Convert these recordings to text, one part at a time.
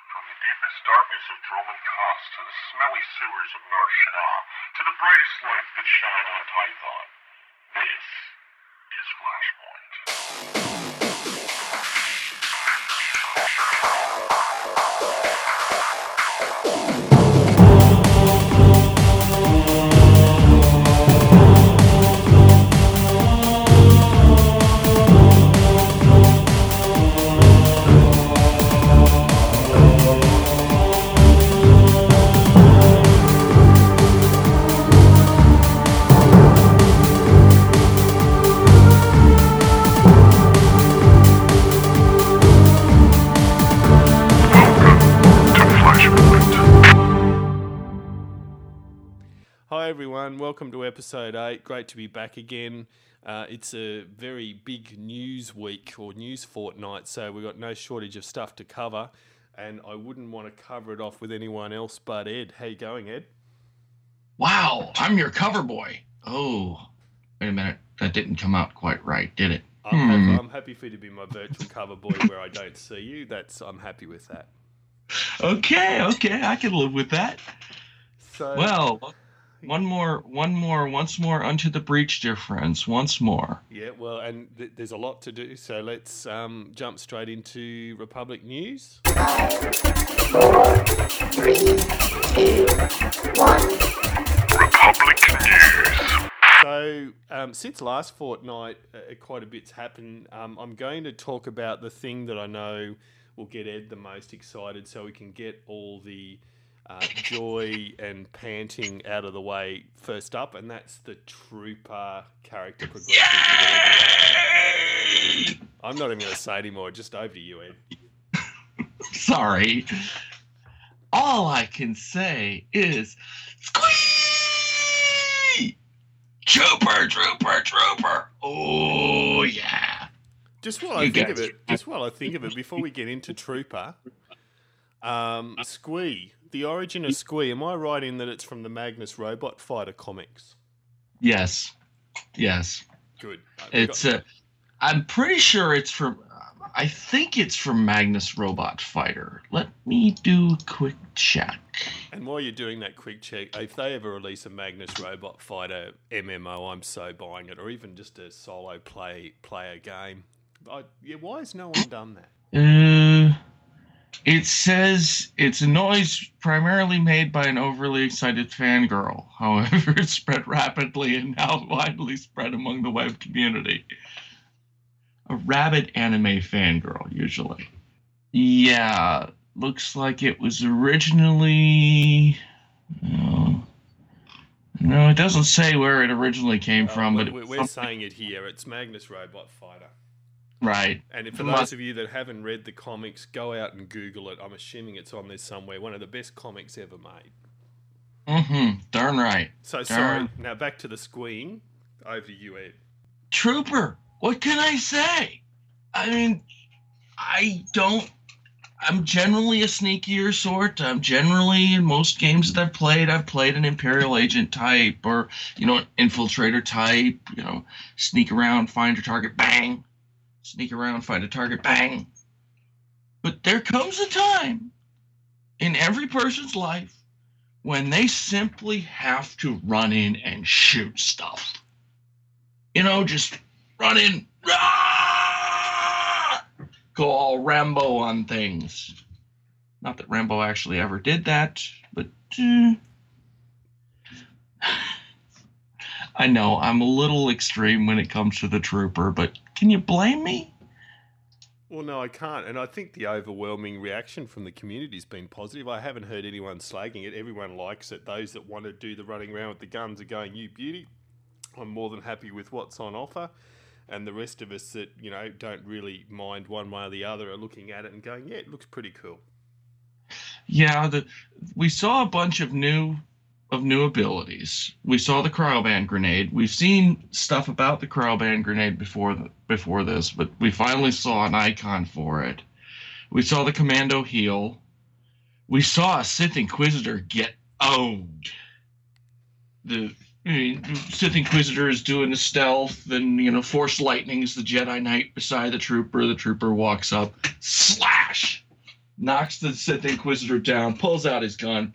From the deepest darkness of Droman Kos to the smelly sewers of Nar Shaddaa to the brightest lights that shine on Tython, this is Flashpoint. Hi everyone, welcome to episode 8. Great to be back again. It's a very big news week or news fortnight, so we've got no shortage of stuff to cover, and I wouldn't want to cover it off with anyone else but Ed. How you going, Ed? Wow, I'm your cover boy. Oh, wait a minute. That didn't come out quite right, did it? I'm happy for you to be my virtual cover boy where I don't see you. I'm happy with that. Okay, I can live with that. So, well, once more unto the breach, dear friends, once more. Yeah, well, and there's a lot to do, so let's jump straight into Republic News. 5, 4, 3, 2, 1. Republic News. So, since last fortnight, quite a bit's happened. I'm going to talk about the thing that I know will get Ed the most excited, so we can get all the joy and panting out of the way first up, and that's the Trooper character progression. Yay! I'm not even going to say anymore. Just over to you, Ed. Sorry. All I can say is, squee! Trooper! Oh, yeah. Just while I think of it, before we get into Trooper, Squee, the origin of Squee, am I right in that it's from the Magnus Robot Fighter comics? Yes. Good. I'm pretty sure it's from, I think it's from Magnus Robot Fighter. Let me do a quick check. And while you're doing that quick check, if they ever release a Magnus Robot Fighter MMO, I'm so buying it, or even just a solo player game. Why has no one done that? It says it's a noise primarily made by an overly excited fangirl. However, it spread rapidly and now widely spread among the web community. A rabid anime fangirl, usually. Yeah, looks like it was originally... No, it doesn't say where it originally came from. But we're saying it here. It's Magnus Robot Fighter. Right. And for those of you that haven't read the comics, go out and Google it. I'm assuming it's on there somewhere. One of the best comics ever made. Darn right. Sorry. Now back to the squeeing. Over to you, Ed. Trooper, what can I say? I mean, I'm generally a sneakier sort. I'm generally, in most games that I've played an Imperial Agent type or, an infiltrator type, sneak around, find your target, bang. Sneak around, find a target, bang. But there comes a time in every person's life when they simply have to run in and shoot stuff. Just run in, rah! Go all Rambo on things. Not that Rambo actually ever did that, but I know I'm a little extreme when it comes to the Trooper, but can you blame me? Well, no, I can't. And I think the overwhelming reaction from the community has been positive. I haven't heard anyone slagging it. Everyone likes it. Those that want to do the running around with the guns are going, you beauty. I'm more than happy with what's on offer. And the rest of us that, don't really mind one way or the other are looking at it and going, yeah, it looks pretty cool. Yeah, we saw a bunch of new abilities. We saw the Cryoband Grenade. We've seen stuff about the Cryoband Grenade before this, but we finally saw an icon for it. We saw the Commando Heal. We saw a Sith Inquisitor get owned. The Sith Inquisitor is doing the stealth, and Force Lightning is the Jedi Knight beside the Trooper. The Trooper walks up, slash, knocks the Sith Inquisitor down, pulls out his gun,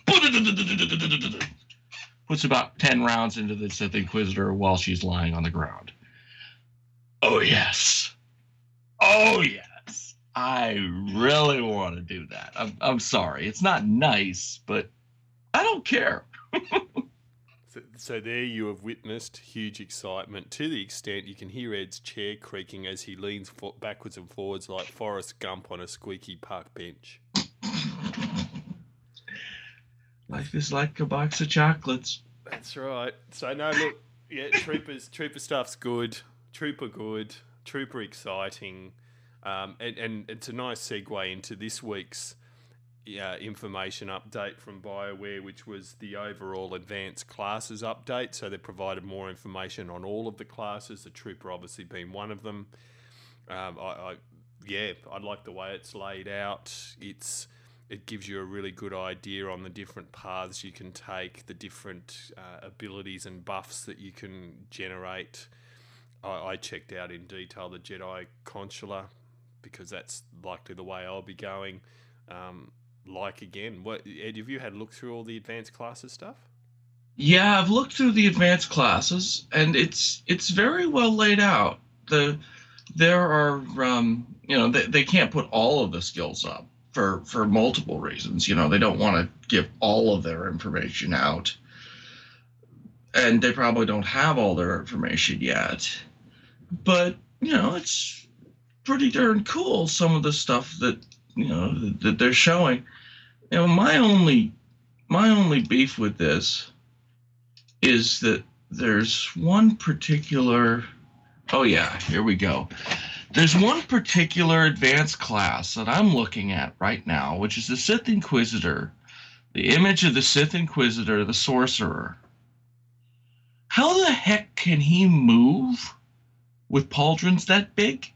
puts about 10 rounds into the Sith Inquisitor while she's lying on the ground. Oh, yes. Oh, yes. I really want to do that. I'm sorry. It's not nice, but I don't care. So there you have witnessed huge excitement to the extent you can hear Ed's chair creaking as he leans backwards and forwards like Forrest Gump on a squeaky park bench. Life is like a box of chocolates. That's right. So no, look, yeah, Trooper stuff's good. Trooper exciting, and it's a nice segue into this week's information update from BioWare, which was the overall advanced classes update. So they provided more information on all of the classes, the Trooper obviously being one of them. I like the way it's laid out. It gives you a really good idea on the different paths you can take, the different abilities and buffs that you can generate. I checked out in detail the Jedi Consular because that's likely the way I'll be going. Ed, have you had a look through all the advanced classes stuff? Yeah, I've looked through the advanced classes, and it's very well laid out. There are they can't put all of the skills up for multiple reasons. They don't want to give all of their information out, and they probably don't have all their information yet. But it's pretty darn cool, some of the stuff that that they're showing. My only beef with this is that there's one particular. Oh yeah, here we go. There's one particular advanced class that I'm looking at right now, which is the Sith Inquisitor, the image of the Sith Inquisitor, the Sorcerer. How the heck can he move with pauldrons that big?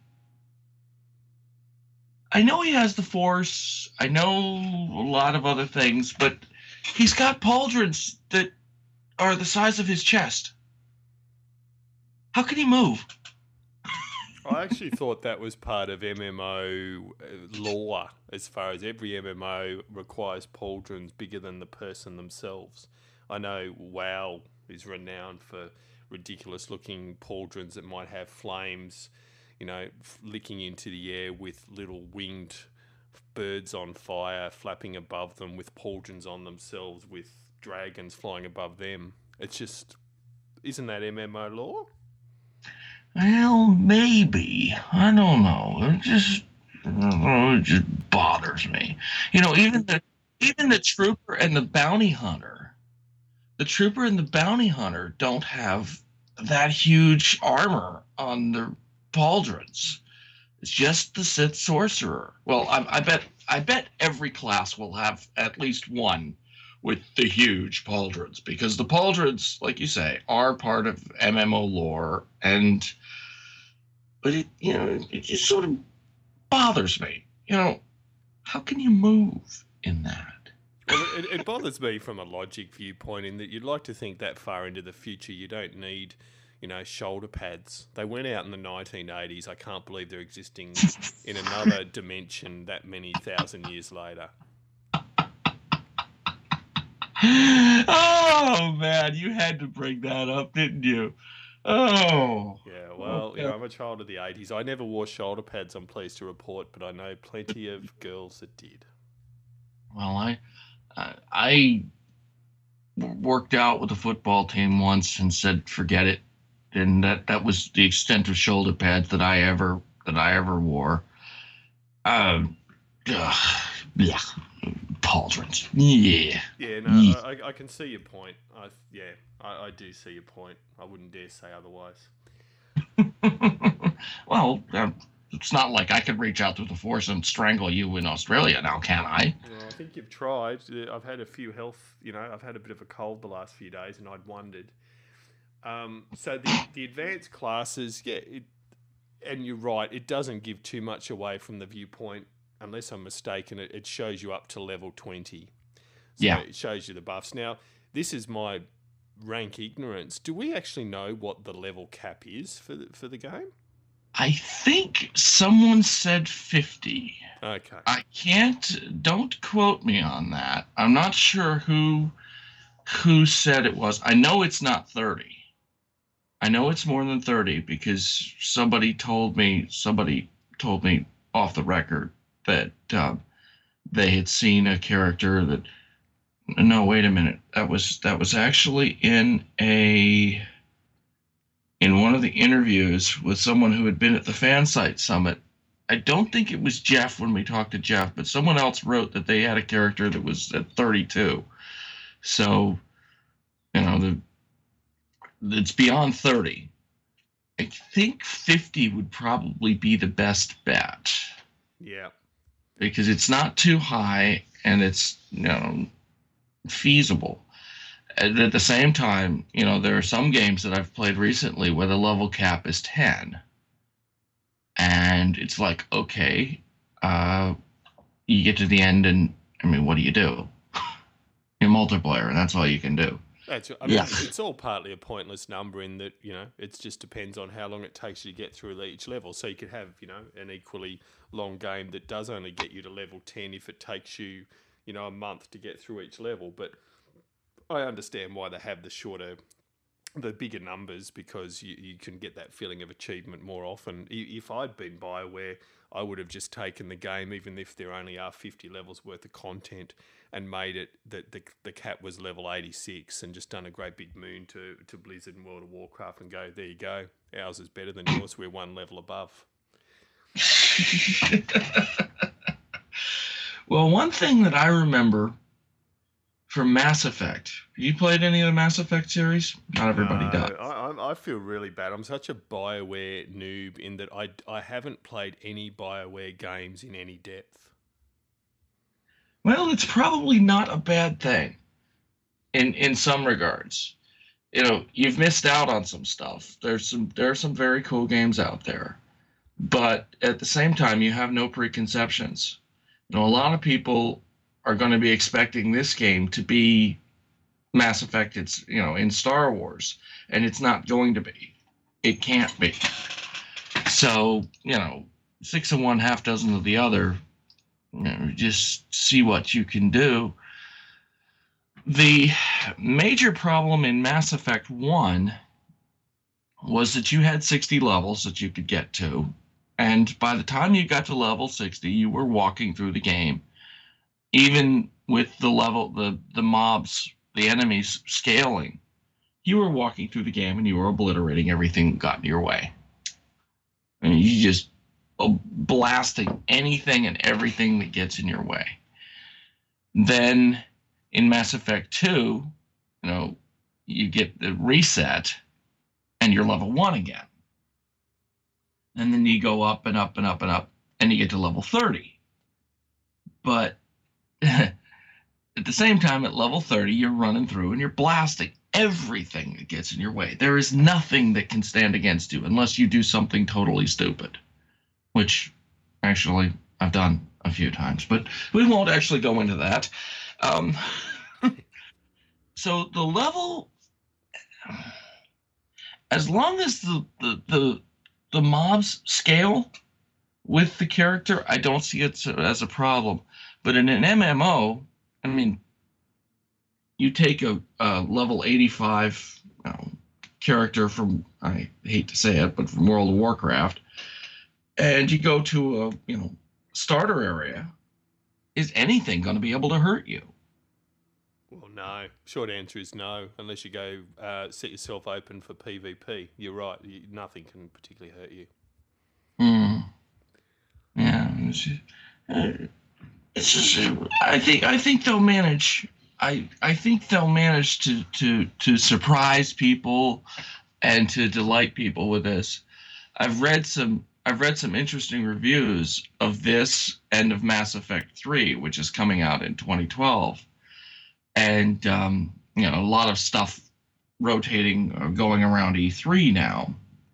I know he has the Force. I know a lot of other things, but he's got pauldrons that are the size of his chest. How can he move? I actually thought that was part of MMO lore, as far as every MMO requires pauldrons bigger than the person themselves. I know WoW is renowned for ridiculous-looking pauldrons that might have flames, licking into the air with little winged birds on fire flapping above them with pauldrons on themselves with dragons flying above them. It's just, isn't that MMO lore? Well, maybe. I don't know. It just bothers me. Even the Trooper and the Bounty Hunter. The Trooper and the Bounty Hunter don't have that huge armor on their pauldrons. It's just the Sith Sorcerer. Well, I bet every class will have at least one with the huge pauldrons, because the pauldrons, like you say, are part of MMO lore, but it just sort of bothers me. How can you move in that? Well, it bothers me from a logic viewpoint, in that you'd like to think that far into the future you don't need shoulder pads. They went out in the 1980s. I can't believe they're existing in another dimension that many thousand years later. Oh, man, you had to bring that up, didn't you? Oh. Yeah, well, I'm a child of the 80s. I never wore shoulder pads, I'm pleased to report, but I know plenty of girls that did. Well, I worked out with the football team once and said, forget it. And that was the extent of shoulder pads that I ever wore. Yeah. Pauldrons. Yeah. Yeah, no, I can see your point. I do see your point. I wouldn't dare say otherwise. Well, it's not like I could reach out through the Force and strangle you in Australia now, can I? Well, I think you've tried. I've had a few I've had a bit of a cold the last few days, and I'd wondered. So the advanced classes, and you're right, it doesn't give too much away from the viewpoint. Unless I'm mistaken, it shows you up to level 20. So it shows you the buffs. Now, this is my rank ignorance. Do we actually know what the level cap is for the game? I think someone said 50. Okay. I can't. Don't quote me on that. I'm not sure who said it was. I know it's not 30. I know it's more than 30 because somebody told me off the record that they had seen a character that. No, wait a minute. That was actually in one of the interviews with someone who had been at the Fansite Summit. I don't think it was Jeff when we talked to Jeff, but someone else wrote that they had a character that was at 32. So, it's beyond 30. I think 50 would probably be the best bet. Yeah. Because it's not too high and it's, feasible. At the same time, there are some games that I've played recently where the level cap is 10. And it's like, okay, you get to the end and, what do you do? You're multiplayer, and that's all you can do. It's all partly a pointless number in that, it just depends on how long it takes you to get through each level. So you could have, an equally long game that does only get you to level 10 if it takes you, a month to get through each level. But I understand why they have the bigger numbers, because you can get that feeling of achievement more often. If I'd been BioWare, I would have just taken the game, even if there only are 50 levels worth of content, and made it that the cap was level 86 and just done a great big moon to Blizzard and World of Warcraft and go, there you go, ours is better than yours, we're one level above. Well, one thing that I remember from Mass Effect, you played any of the Mass Effect series? Not everybody does. I feel really bad. I'm such a BioWare noob in that I haven't played any BioWare games in any depth. Well, it's probably not a bad thing in some regards. You've missed out on some stuff. There are some very cool games out there. But at the same time, you have no preconceptions. A lot of people are going to be expecting this game to be Mass Effect, in Star Wars, and it's not going to be. It can't be. So, 6 of one, half dozen of the other. Just see what you can do. The major problem in Mass Effect 1 was that you had 60 levels that you could get to, and by the time you got to level 60, you were walking through the game. Even with the mobs, the enemies scaling, you were walking through the game and you were obliterating everything that got in your way. You just blasting anything and everything that gets in your way. Then in Mass Effect 2, you get the reset and you're level 1 again. And then you go up and up and up and up and you get to level 30. But at the same time, at level 30, you're running through and you're blasting everything that gets in your way. There is nothing that can stand against you unless you do something totally stupid, which actually I've done a few times, but we won't actually go into that. So the level, as long as the mobs scale with the character, I don't see it as a problem. But in an MMO, you take a level 85 character from, I hate to say it, but from World of Warcraft, and you go to a starter area. Is anything going to be able to hurt you? Well, no. Short answer is no, unless you go set yourself open for PvP. You're right. Nothing can particularly hurt you. Yeah. It's just, I think they'll manage. I think they'll manage to surprise people and to delight people with this. I've read some interesting reviews of this and of Mass Effect 3, which is coming out in 2012. And, a lot of stuff rotating or going around E3 now.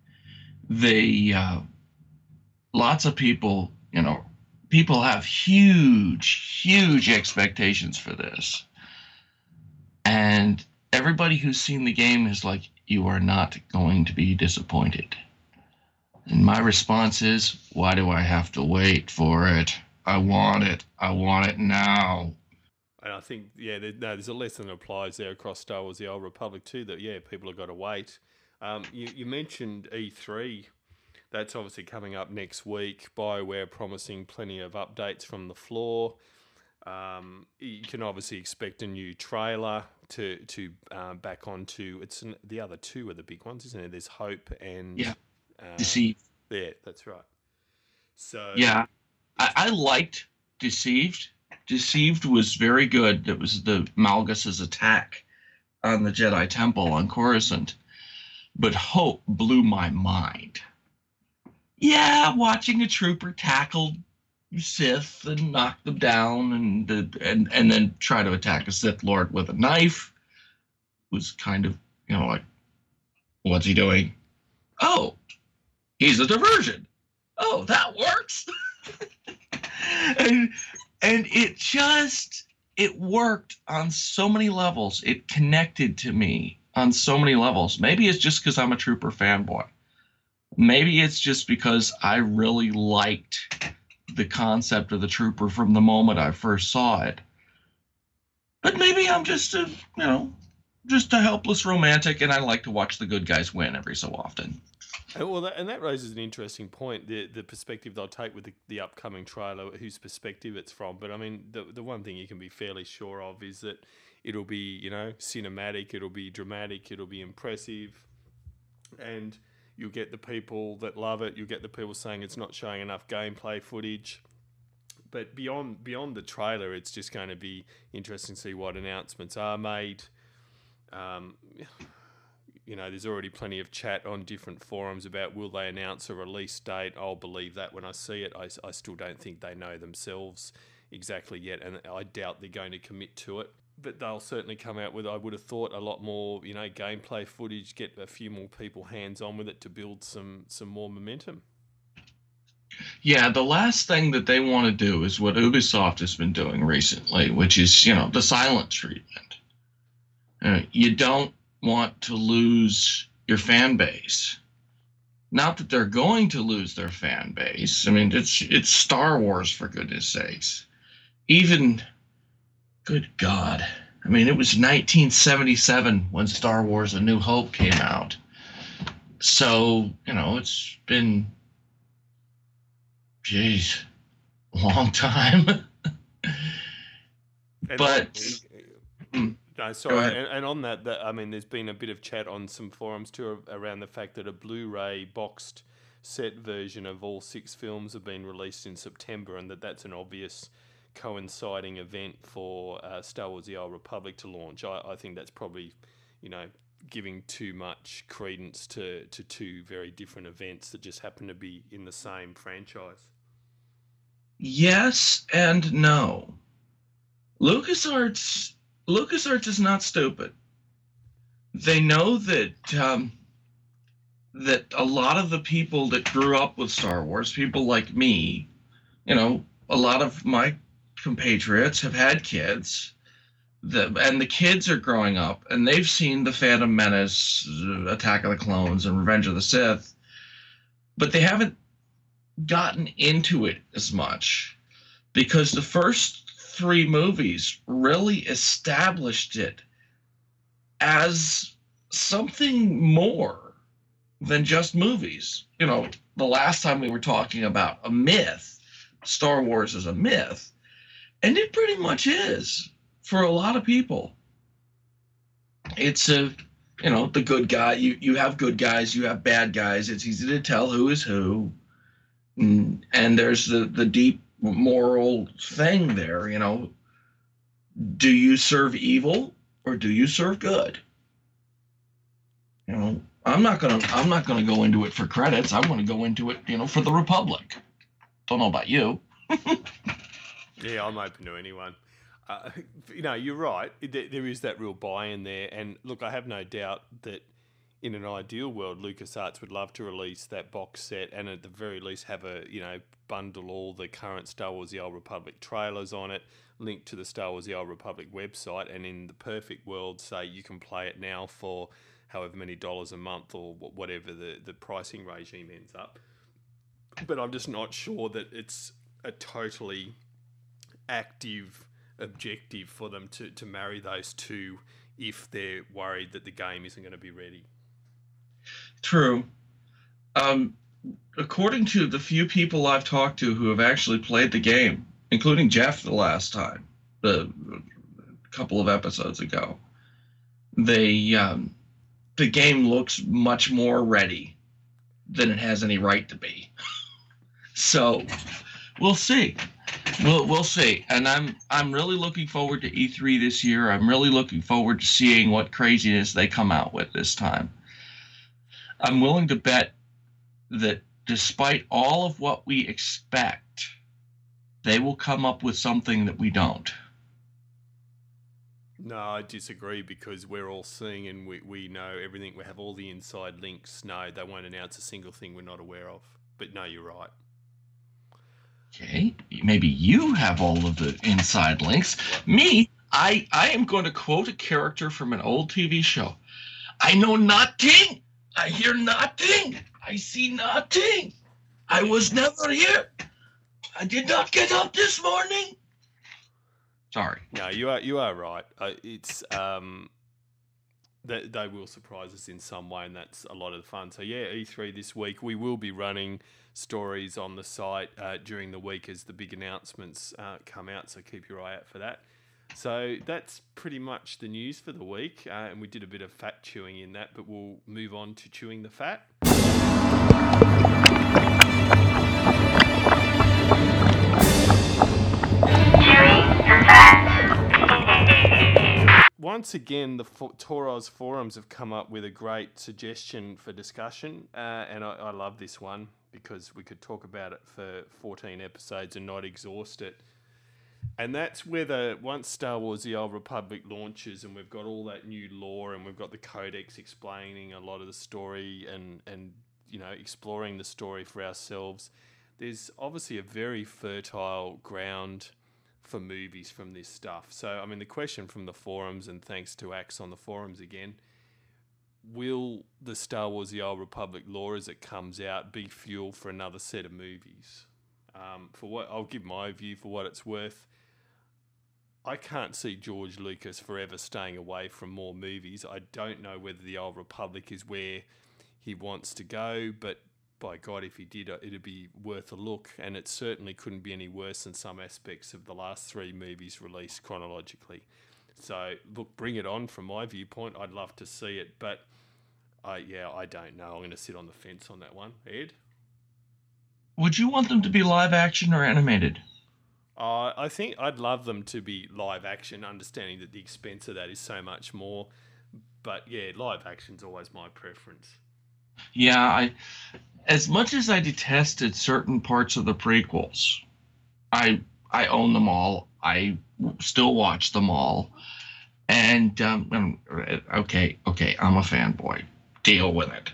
Lots of people, people have huge expectations for this. And everybody who's seen the game is like, you are not going to be disappointed. And my response is, why do I have to wait for it? I want it. I want it now. And I think, there's a lesson that applies there across Star Wars: The Old Republic too. That people have got to wait. You mentioned E3. That's obviously coming up next week. BioWare promising plenty of updates from the floor. You can obviously expect a new trailer to back onto. The other two are the big ones, isn't it? There's Hope and Deceived. Yeah, that's right. So yeah, I liked Deceived. Deceived was very good. It was the Malgus's attack on the Jedi Temple on Coruscant. But Hope blew my mind. Yeah, watching a trooper tackle Sith and knock them down and then try to attack a Sith Lord with a knife was kind of, like, what's he doing? Oh, he's a diversion. Oh, that works. and it worked on so many levels. It connected to me on so many levels. Maybe it's just because I'm a Trooper fanboy. Maybe it's just because I really liked the concept of the Trooper from the moment I first saw it. But maybe I'm just a helpless romantic, and I like to watch the good guys win every so often. Well, that raises an interesting point. The perspective they'll take with the upcoming trailer, whose perspective it's from. But I mean, the one thing you can be fairly sure of is that it'll be cinematic, it'll be dramatic, it'll be impressive, and you'll get the people that love it. You'll get the people saying it's not showing enough gameplay footage. But beyond the trailer, it's just going to be interesting to see what announcements are made. There's already plenty of chat on different forums about will they announce a release date. I'll believe that when I see it. I still don't think they know themselves exactly yet, and I doubt they're going to commit to it. But they'll certainly come out with, I would have thought, a lot more, gameplay footage, get a few more people hands-on with it to build some more momentum. Yeah, the last thing that they want to do is what Ubisoft has been doing recently, which is, the silent treatment. You don't want to lose your fan base. Not that they're going to lose their fan base. I mean, it's Star Wars, for goodness sakes. Even... Good God. I mean, it was 1977 when Star Wars A New Hope came out. So, it's been, a long time. No, sorry. And on that, there's been a bit of chat on some forums too around the fact that a Blu-ray boxed set version of all 6 films have been released in September, and that's an obvious coinciding event for Star Wars: The Old Republic to launch. I think that's probably, giving too much credence to two very different events that just happen to be in the same franchise. Yes and no. LucasArts is not stupid. They know that that a lot of the people that grew up with Star Wars, people like me, a lot of my compatriots have had kids, and the kids are growing up, and they've seen The Phantom Menace, Attack of the Clones, and Revenge of the Sith, but they haven't gotten into it as much because the first 3 movies really established it as something more than just movies. The last time we were talking about a myth, Star Wars is a myth. And it pretty much is for a lot of people. It's the good guy. You have good guys, you have bad guys. It's easy to tell who is who. And there's the deep moral thing there, Do you serve evil or do you serve good? I'm not gonna go into it for credits. I'm gonna go into it, for the Republic. Don't know about you. Yeah, I'm open to anyone. You're right. There is that real buy-in there. And look, I have no doubt that in an ideal world, LucasArts would love to release that box set and at the very least have bundle all the current Star Wars: The Old Republic trailers on it, link to the Star Wars: The Old Republic website, and in the perfect world, say you can play it now for however many dollars a month or whatever the pricing regime ends up. but I'm just not sure that it's a totally active objective for them to marry those two if they're worried that the game isn't going to be ready. True. According to the few people I've talked to who have actually played the game, including Jeff the last time, a couple of episodes ago, the game looks much more ready than it has any right to be. So we'll see. We'll see. And I'm really looking forward to E3 this year. I'm really looking forward to seeing what craziness they come out with this time. I'm willing to bet that despite all of what we expect, they will come up with something that we don't. No, I disagree because we're all seeing and we know everything. We have all the inside links. No, they won't announce a single thing we're not aware of. But no, you're right. Okay, maybe you have all of the inside links. Me, I am going to quote a character from an old TV show. I know nothing. I hear nothing. I see nothing. I was never here. I did not get up this morning. Sorry. No, you are right. It's that they will surprise us in some way, and that's a lot of the fun. So yeah, E3 this week. We will be running stories on the site during the week as the big announcements come out. So keep your eye out for that. So that's pretty much the news for the week, and we did a bit of fat chewing in that, but we'll move on to chewing the fat. Once again, the Toros forums have come up with a great suggestion for discussion, and I love this one because we could talk about it for 14 episodes and not exhaust it. And that's whether once Star Wars The Old Republic launches and we've got all that new lore and we've got the Codex explaining a lot of the story and you know, exploring the story for ourselves, there's obviously a very fertile ground for movies from this stuff. So, I mean, the question from the forums, and thanks to Axe on the forums again, will the Star Wars The Old Republic lore as it comes out be fuel for another set of movies? For what I'll give my view for what it's worth. I can't see George Lucas forever staying away from more movies. I don't know whether The Old Republic is where he wants to go, but by God, if he did, it'd be worth a look. And it certainly couldn't be any worse than some aspects of the last three movies released chronologically. So, look, bring it on from my viewpoint. I'd love to see it, but I don't know. I'm going to sit on the fence on that one. Ed? Would you want them to be live action or animated? I think I'd love them to be live action, understanding that the expense of that is so much more. But yeah, live action's always my preference. Yeah, as much as I detested certain parts of the prequels, I own them all. I still watch them all. And okay, I'm a fanboy. Deal with it.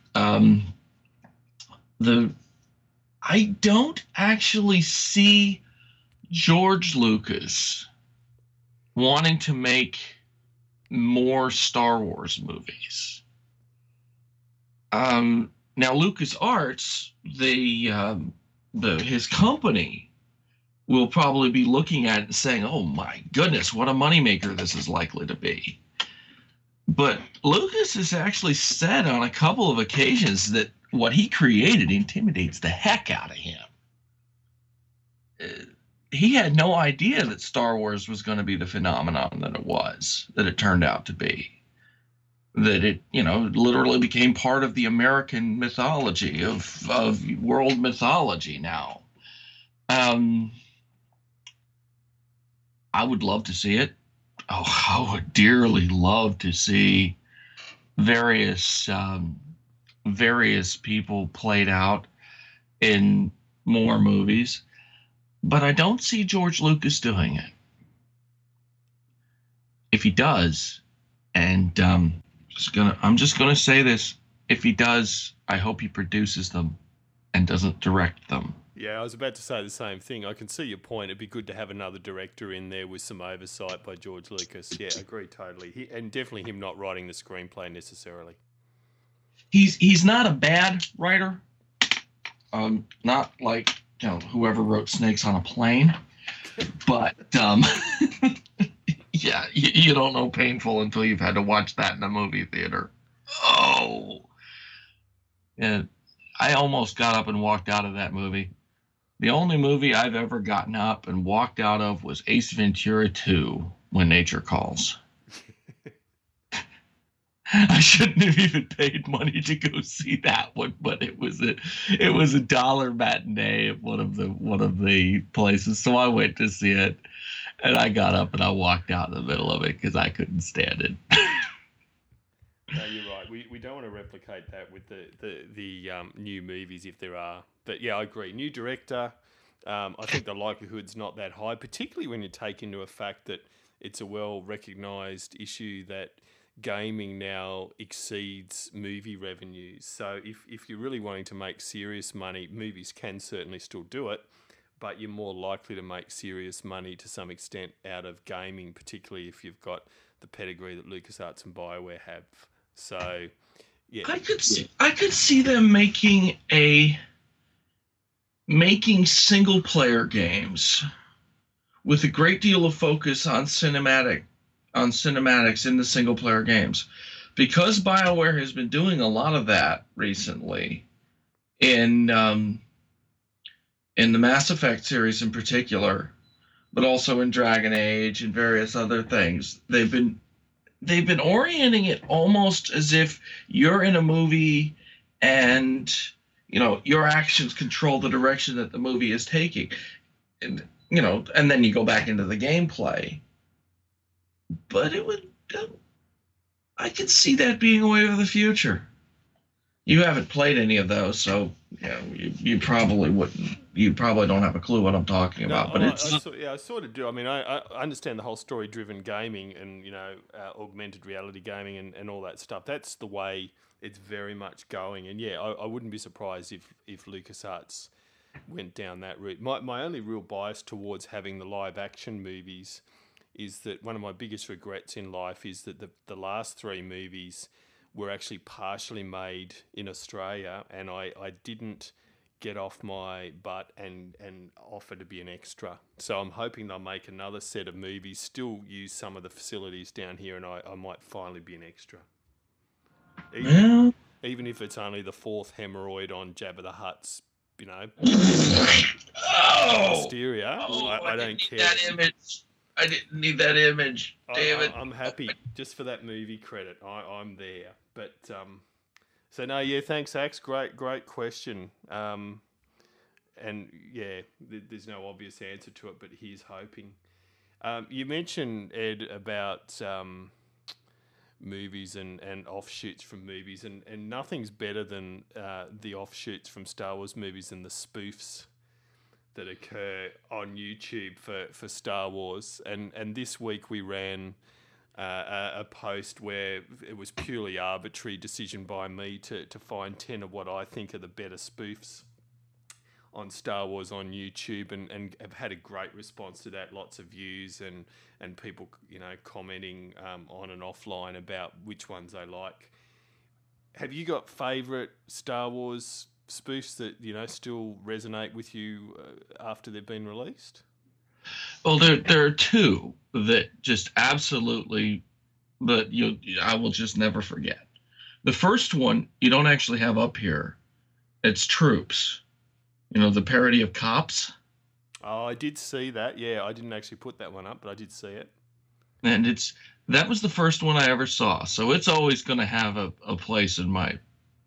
I don't actually see George Lucas wanting to make more Star Wars movies. Now LucasArts, his company, will probably be looking at it and saying, "Oh my goodness, what a moneymaker this is likely to be." But Lucas has actually said on a couple of occasions that what he created intimidates the heck out of him. He had no idea that Star Wars was going to be the phenomenon that it turned out to be. That it, literally became part of the American mythology, of world mythology now. I would love to see it. Oh, I would dearly love to see various people played out in more movies. But I don't see George Lucas doing it. If he does, and I'm just gonna say this: if he does, I hope he produces them and doesn't direct them. Yeah, I was about to say the same thing. I can see your point. It'd be good to have another director in there with some oversight by George Lucas. Yeah, I agree totally. And definitely him not writing the screenplay necessarily. He's not a bad writer. Not like whoever wrote Snakes on a Plane, but yeah, you don't know painful until you've had to watch that in a movie theater. Oh, and I almost got up and walked out of that movie. The only movie I've ever gotten up and walked out of was Ace Ventura 2, When Nature Calls. I shouldn't have even paid money to go see that one, but it was a $1 matinee at one of the places. So I went to see it, and I got up and I walked out in the middle of it because I couldn't stand it. No, you're right. We don't want to replicate that with the new movies if there are. But yeah, I agree. New director. I think the likelihood's not that high, particularly when you take into a fact that it's a well-recognised issue that gaming now exceeds movie revenues. So if you're really wanting to make serious money, movies can certainly still do it, but you're more likely to make serious money to some extent out of gaming, particularly if you've got the pedigree that LucasArts and BioWare have. So, yeah. I could see them making single player games with a great deal of focus on cinematics in the single player games, because BioWare has been doing a lot of that recently in the Mass Effect series in particular, but also in Dragon Age and various other things. They've been orienting it almost as if you're in a movie and your actions control the direction that the movie is taking, and then you go back into the gameplay. But I could see that being a way of the future. You haven't played any of those, so you probably wouldn't. You probably don't have a clue what I'm talking about. But I sort of do. I mean, I understand the whole story-driven gaming and augmented reality gaming and all that stuff. That's the way it's very much going. And yeah, I wouldn't be surprised if LucasArts went down that route. My only real bias towards having the live-action movies is that one of my biggest regrets in life is that the last 3 movies were actually partially made in Australia, and I didn't get off my butt and offer to be an extra. So I'm hoping they'll make another set of movies, still use some of the facilities down here, and I might finally be an extra. Even if it's only the 4th hemorrhoid on Jabba the Hutt's, posterior. I don't care. That image. I didn't need that image. Damn it. I'm happy just for that movie credit. I'm there. But so no, yeah, thanks, Axe. Great question. And yeah, there's no obvious answer to it, but he's hoping. You mentioned, Ed, about movies and offshoots from movies, and nothing's better than the offshoots from Star Wars movies and the spoofs that occur on YouTube for Star Wars. And this week we ran a post where it was purely arbitrary decision by me to find 10 of what I think are the better spoofs on Star Wars on YouTube, and have had a great response to that. Lots of views and people commenting on and offline about which ones they like. Have you got favourite Star Wars spoofs that still resonate with you after they've been released? Well, there are 2 that just absolutely, but I will just never forget. The first one you don't actually have up here. It's Troops. The parody of Cops. Oh, I did see that. Yeah, I didn't actually put that one up, but I did see it. And that was the first one I ever saw, so it's always going to have a place in my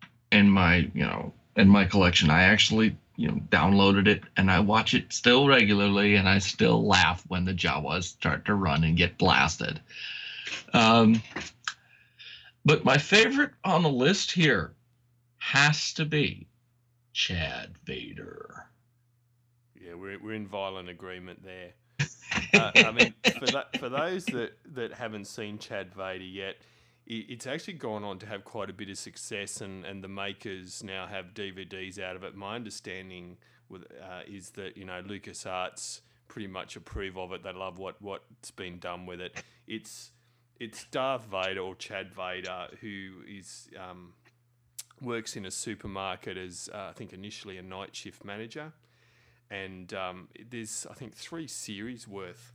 collection. I actually downloaded it, and I watch it still regularly, and I still laugh when the Jawas start to run and get blasted. But my favorite on the list here has to be Chad Vader. Yeah, we're in violent agreement there. I mean, for those that haven't seen Chad Vader yet, it's actually gone on to have quite a bit of success, and the makers now have DVDs out of it. My understanding is that LucasArts pretty much approve of it. They love what's been done with it. It's Darth Vader, or Chad Vader, who is works in a supermarket as I think initially a night shift manager, and there's I think 3 series worth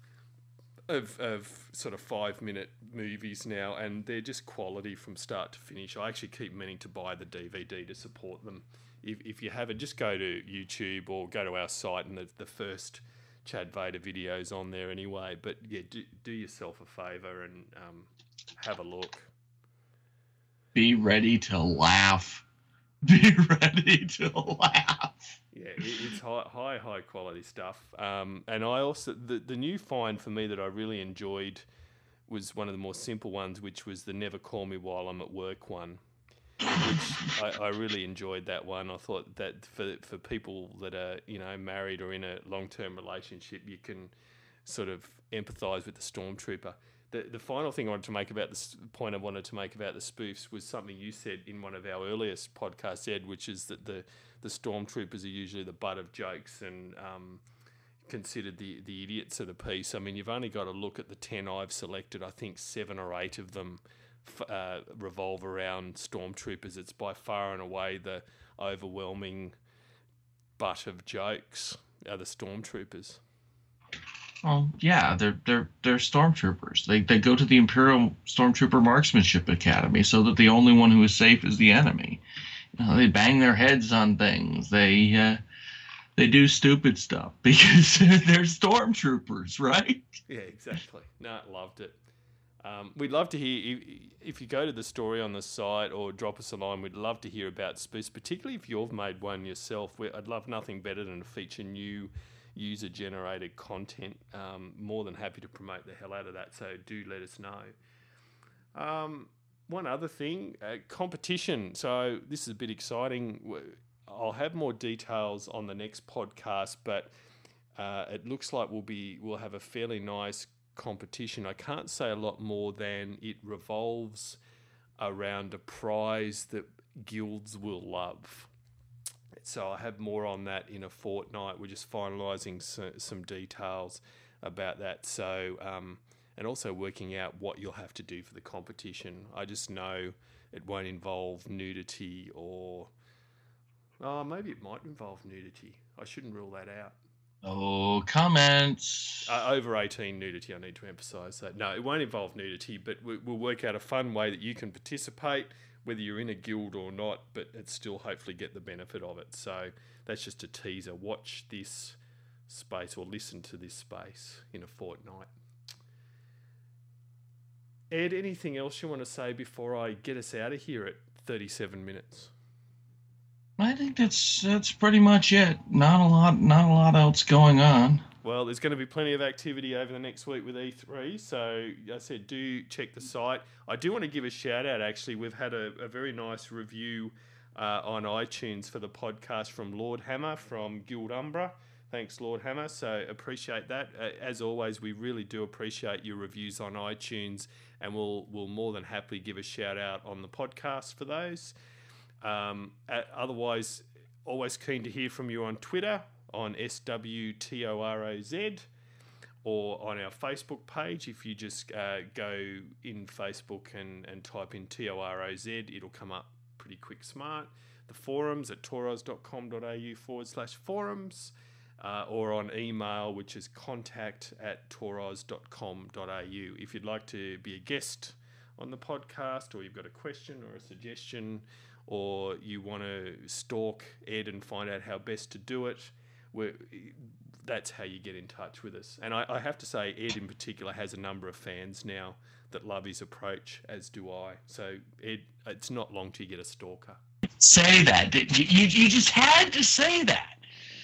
of sort of 5-minute movies now, and they're just quality from start to finish. I actually keep meaning to buy the DVD to support them. If you haven't, just go to YouTube or go to our site, and the first Chad Vader video's on there anyway. But yeah, do yourself a favour and have a look. Be ready to laugh. Be ready to laugh. Yeah, it's high quality stuff. And I also the new find for me that I really enjoyed was one of the more simple ones, which was the Never Call Me While I'm at Work one, which I really enjoyed that one. I thought that for people that are married or in a long-term relationship, you can sort of empathise with the stormtrooper. The final thing I wanted to make about this point I wanted to make about the spoofs was something you said in one of our earliest podcasts, Ed, which is that the stormtroopers are usually the butt of jokes and considered the idiots of the piece. I mean, you've only got to look at the 10 I've selected. I think 7 or 8 of them revolve around stormtroopers. It's by far and away the overwhelming butt of jokes are the stormtroopers. Well, yeah, they're stormtroopers. They go to the Imperial Stormtrooper Marksmanship Academy so that the only one who is safe is the enemy. They bang their heads on things. They do stupid stuff because they're stormtroopers, right? Yeah, exactly. No, loved it. We'd love to hear if you go to the story on the site or drop us a line. We'd love to hear about spoofs, particularly if you've made one yourself. I'd love nothing better than to feature new user-generated content. More than happy to promote the hell out of that, so do let us know. One other thing, competition. So this is a bit exciting. I'll have more details on the next podcast, but it looks like we'll have a fairly nice competition. I can't say a lot more than it revolves around a prize that guilds will love. So I have more on that in a fortnight. We're just finalising some details about that. So, and also working out what you'll have to do for the competition. I just know it won't involve nudity or... maybe it might involve nudity. I shouldn't rule that out. Oh, comments. Over 18 nudity, I need to emphasise that. No, it won't involve nudity, but we'll work out a fun way that you can participate, whether you're in a guild or not, but it's still hopefully get the benefit of it. So that's just a teaser. Watch this space or listen to this space in a fortnight. Ed, anything else you want to say before I get us out of here at 37 minutes? I think that's pretty much it. Not a lot else going on. Well, there's going to be plenty of activity over the next week with E3. So I said, do check the site. I do want to give a shout out, actually. We've had a very nice review on iTunes for the podcast from Lord Hammer from Guild Umbra. Thanks, Lord Hammer. So appreciate that. As always, we really do appreciate your reviews on iTunes, and we'll more than happily give a shout out on the podcast for those. Otherwise, always keen to hear from you on Twitter, on SWTOROZ, or on our Facebook page. If you just go in Facebook and type in TOROZ, it'll come up pretty quick smart. The forums at toros.com.au/forums, or on email, which is contact@toros.com.au. If you'd like to be a guest on the podcast, or you've got a question or a suggestion, or you want to stalk Ed and find out how best to do it, that's how you get in touch with us. And I have to say, Ed in particular has a number of fans now that love his approach, as do I. So, Ed, it's not long till you get a stalker. Say that. You just had to say that.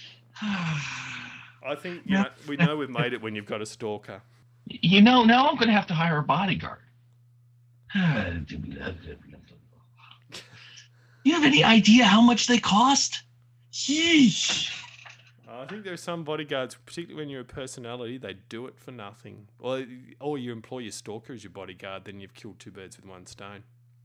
I think we know we've made it when you've got a stalker. Now I'm going to have to hire a bodyguard. You have any idea how much they cost? Yeesh. I think there are some bodyguards, particularly when you're a personality, they do it for nothing. Or you employ your stalker as your bodyguard, then you've killed 2 birds with 1 stone.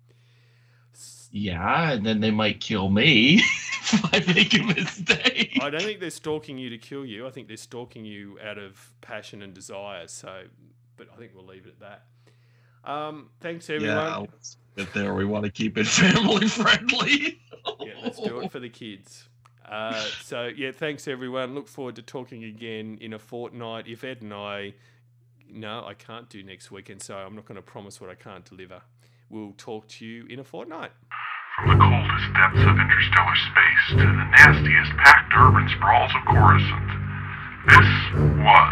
Yeah, and then they might kill me if I make a mistake. I don't think they're stalking you to kill you. I think they're stalking you out of passion and desire. But I think we'll leave it at that. Thanks, everyone. Yeah, there we want to keep it family friendly. Yeah, let's do it for the kids. So, yeah, thanks, everyone. Look forward to talking again in a fortnight. If Ed and I can't do next weekend, so I'm not going to promise what I can't deliver. We'll talk to you in a fortnight. From the coldest depths of interstellar space to the nastiest packed urban sprawls of Coruscant, this was